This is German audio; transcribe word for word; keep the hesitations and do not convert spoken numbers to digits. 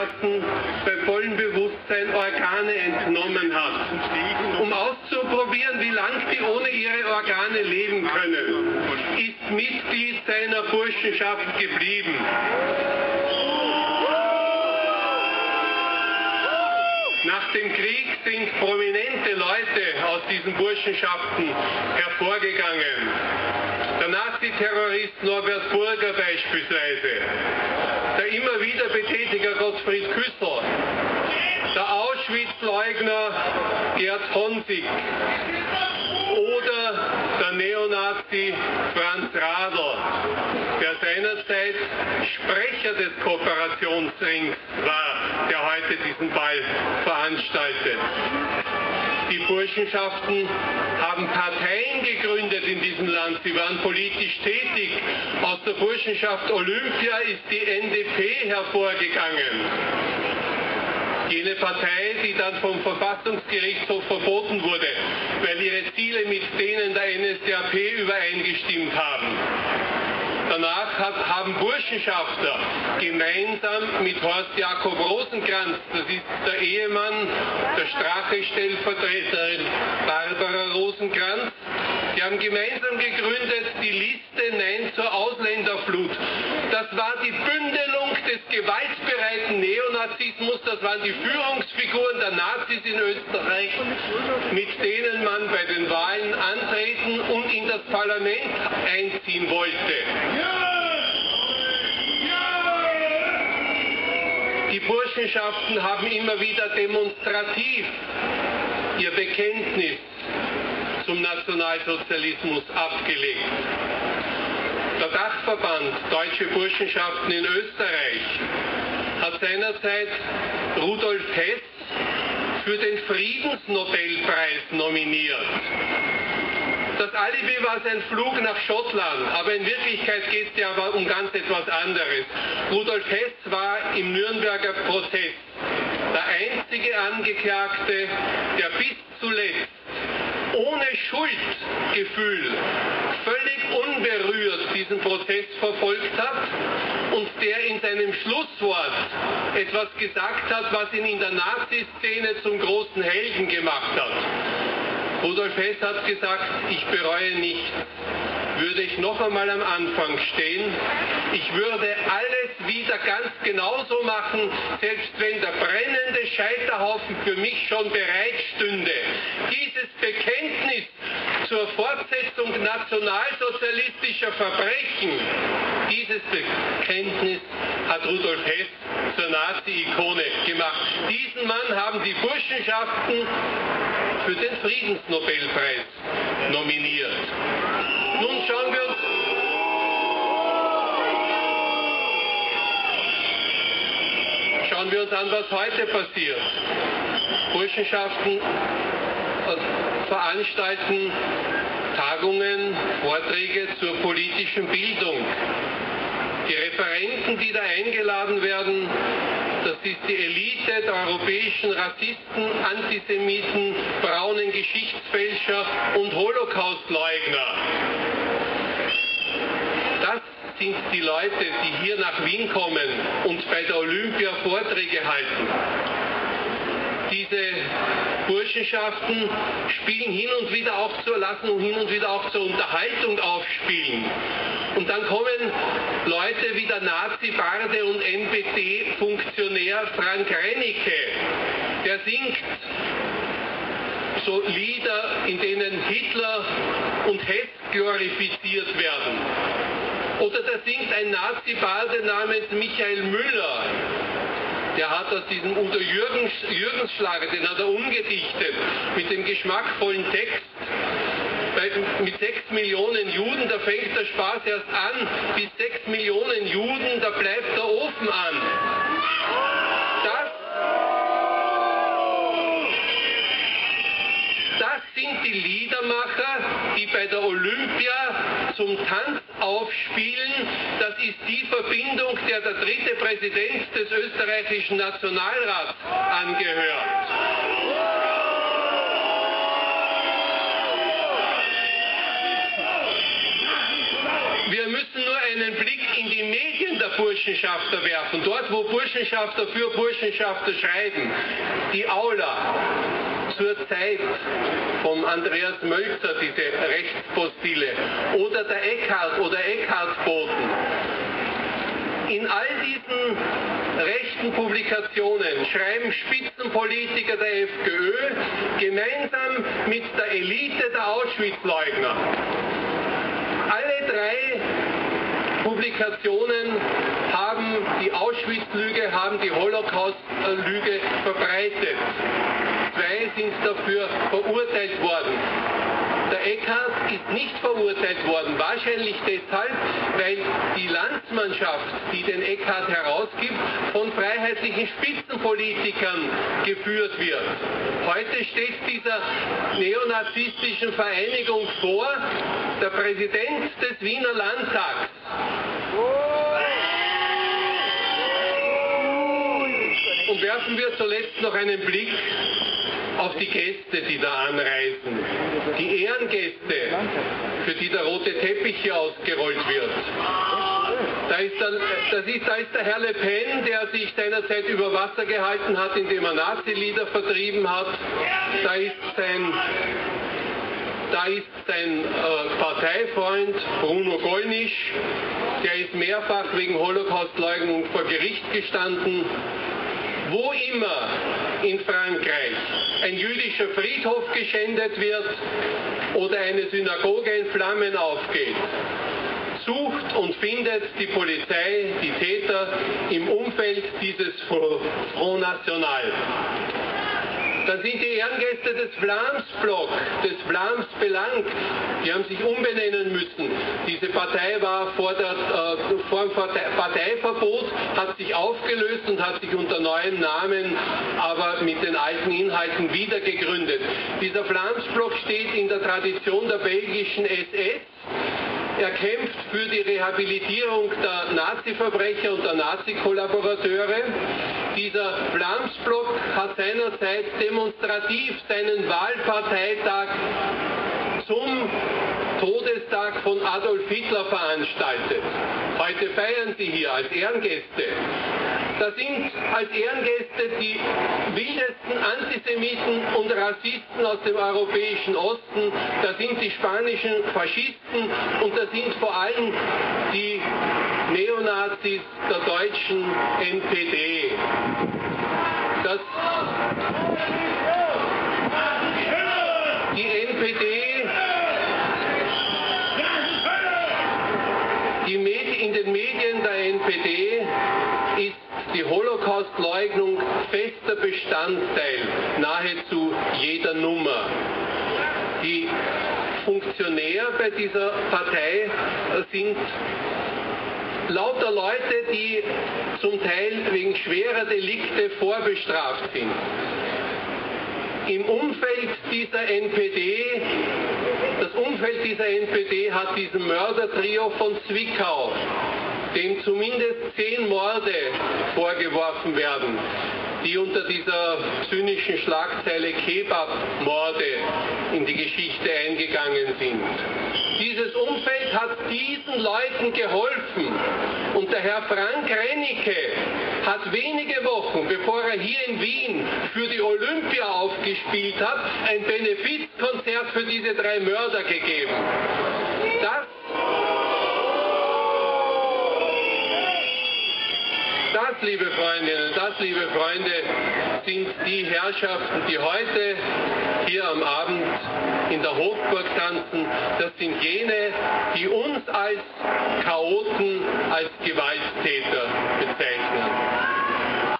Burschenschaften bei vollem Bewusstsein Organe entnommen hat, um auszuprobieren, wie lang sie ohne ihre Organe leben können, ist Mitglied seiner Burschenschaft geblieben. Nach dem Krieg sind prominente Leute aus diesen Burschenschaften hervorgegangen. Der Naziterrorist Norbert Burger beispielsweise, der immer wieder Betätiger Gottfried Küssel, der Auschwitz-Leugner Gerd Honsig oder der Neonazi Franz Radl, der seinerzeit Sprecher des Kooperationsrings war, der heute diesen Ball veranstaltet. Die Burschenschaften haben Parteien gegründet in diesem Land, sie waren politisch tätig. Aus der Burschenschaft Olympia ist die N D P hervorgegangen. Jene Partei, die dann vom Verfassungsgerichtshof verboten wurde, weil ihre Ziele mit denen der N S D A P übereingestimmt haben. Danach hat, haben Burschenschafter gemeinsam mit Horst Jakob Rosenkranz, das ist der Ehemann der Strache-Stellvertreterin Barbara Rosenkranz, die haben gemeinsam gegründet die Liste Nein zur Ausländerflut. Das war die Bündelung des gewaltbereiten Neonazismus, das waren die Führungsfiguren der Nazis in Österreich, mit denen man bei den Wahlen antreten und in das Parlament einziehen wollte. Die Burschenschaften haben immer wieder demonstrativ ihr Bekenntnis zum Nationalsozialismus abgelegt. Der Dachverband Deutsche Burschenschaften in Österreich hat seinerzeit Rudolf Hess für den Friedensnobelpreis nominiert. Das Alibi war sein Flug nach Schottland, aber in Wirklichkeit geht es ja aber um ganz etwas anderes. Rudolf Hess war im Nürnberger Prozess der einzige Angeklagte, der bis zuletzt ohne Schuldgefühl, völlig unberührt diesen Prozess verfolgt hat und der in seinem Schlusswort etwas gesagt hat, was ihn in der Nazi-Szene zum großen Helden gemacht hat. Rudolf Hess hat gesagt, ich bereue nichts. Würde ich noch einmal am Anfang stehen, ich würde alles wieder ganz genauso machen, selbst wenn der brennende Scheiterhaufen für mich schon bereit stünde. Dieses Bekenntnis zur Fortsetzung nationalsozialistischer Verbrechen, dieses Bekenntnis hat Rudolf Hess zur Nazi-Ikone gemacht. Diesen Mann haben die Burschenschaften für den Friedensnobelpreis nominiert. Nun schauen wir uns schauen wir uns an, was heute passiert. Burschenschaften veranstalten Tagungen, Vorträge zur politischen Bildung. Die Referenten, die da eingeladen werden, das ist die Elite der europäischen Rassisten, Antisemiten, braunen Geschichtsfälscher und Holocaustleugner. Das sind die Leute, die hier nach Wien kommen und bei der Olympia Vorträge halten. Diese Burschenschaften spielen hin und wieder auch zur, lassen hin und wieder auch zur Unterhaltung aufspielen. Und dann kommen Leute wie der Nazi-Barde und N P D-Funktionär Frank Rennecke, der singt so Lieder, in denen Hitler und Hess glorifiziert werden. Oder da singt ein Nazi-Barde namens Michael Müller. Der hat aus diesem Udo Jürgens, Jürgens-Schlager, den hat er umgedichtet, mit dem geschmackvollen Text. Bei, mit sechs Millionen Juden, da fängt der Spaß erst an. Bis sechs Millionen Juden, da bleibt der Ofen an. Das, das sind die Liedermacher, die bei der Olympia zum Tanz aufspielen. Das ist die Verbindung, der der dritte Präsident des österreichischen Nationalrats angehört. Wir müssen nur einen einen Blick in die Medien der Burschenschafter werfen, dort wo Burschenschafter für Burschenschafter schreiben, die Aula zur Zeit vom Andreas Mölzer, diese Rechtspostille, oder der Eckhart oder Eckhart-Boten. In all diesen rechten Publikationen schreiben Spitzenpolitiker der FPÖ gemeinsam mit der Elite der Auschwitz-Leugner. Alle drei Publikationen haben die Auschwitz-Lüge, haben die Holocaust-Lüge verbreitet. Zwei sind dafür verurteilt worden. Der Eckhart ist nicht verurteilt worden, wahrscheinlich deshalb, weil die Landsmannschaft, die den Eckhart herausgibt, von freiheitlichen Spitzenpolitikern geführt wird. Heute steht dieser neonazistischen Vereinigung vor der Präsident des Wiener Landtags. Und werfen wir zuletzt noch einen Blick auf die Gäste, die da anreisen. Die Ehrengäste, für die der rote Teppich hier ausgerollt wird. Da ist, der, das ist, da ist der Herr Le Pen, der sich seinerzeit über Wasser gehalten hat, indem er Nazi-Lieder vertrieben hat. Da ist sein, da ist sein äh, Parteifreund Bruno Gollnisch, der ist mehrfach wegen Holocaustleugnung vor Gericht gestanden. Wo immer in Frankreich ein jüdischer Friedhof geschändet wird oder eine Synagoge in Flammen aufgeht, sucht und findet die Polizei die Täter im Umfeld dieses Front National. Dann sind die Ehrengäste des Vlaams-Block, des Vlaams Belang, die haben sich umbenennen müssen. Diese Partei war vor, der, äh, vor dem Parteiverbot, hat sich aufgelöst und hat sich unter neuem Namen, aber mit den alten Inhalten wieder gegründet. Dieser Vlaams-Block steht in der Tradition der belgischen S S. Er kämpft für die Rehabilitierung der Nazi-Verbrecher und der Nazi-Kollaborateure. Dieser Vlaams-Block hat seinerzeit demonstrativ seinen Wahlparteitag zum Todestag von Adolf Hitler veranstaltet. Heute feiern sie hier als Ehrengäste. Da sind als Ehrengäste die wildesten Antisemiten und Rassisten aus dem europäischen Osten, da sind die spanischen Faschisten und da sind vor allem die Neonazis der deutschen N P D. Das, die N P D, die Med- in den Medien der N P D ist die Holocaust-Leugnung fester Bestandteil nahezu jeder Nummer. Die Funktionäre bei dieser Partei sind lauter Leute, die zum Teil wegen schwerer Delikte vorbestraft sind. Im Umfeld dieser N P D, das Umfeld dieser N P D hat diesem Mördertrio von Zwickau, dem zumindest zehn Morde vorgeworfen werden, die unter dieser zynischen Schlagzeile Kebab-Morde in die Geschichte eingegangen sind. Dieses Umfeld hat diesen Leuten geholfen und der Herr Frank Rennicke hat wenige Wochen, bevor er hier in Wien für die Olympia aufgespielt hat, ein Benefizkonzert für diese drei Mörder gegeben. Das Das, liebe Freundinnen, das, liebe Freunde, sind die Herrschaften, die heute hier am Abend in der Hofburg tanzen. Das sind jene, die uns als Chaoten, als